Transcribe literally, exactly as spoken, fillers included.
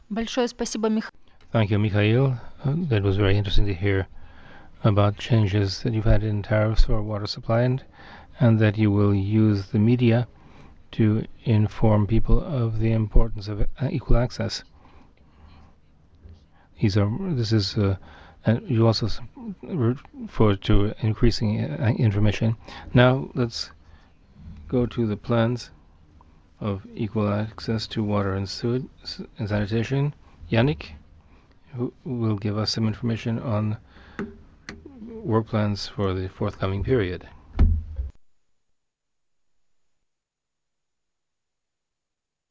Большое спасибо, Мих... Thank you, Mikhail. Uh, That was very interesting to hear about changes that you've had in tariffs for water supply, and, and that you will use the media to inform people of the importance of uh, equal access. These are this is uh, and you also s- refer to increasing uh, information. Now let's go to the plans of equal access to water and sewage and sanitation. Yannick, who will give us some information on work plans for the forthcoming period.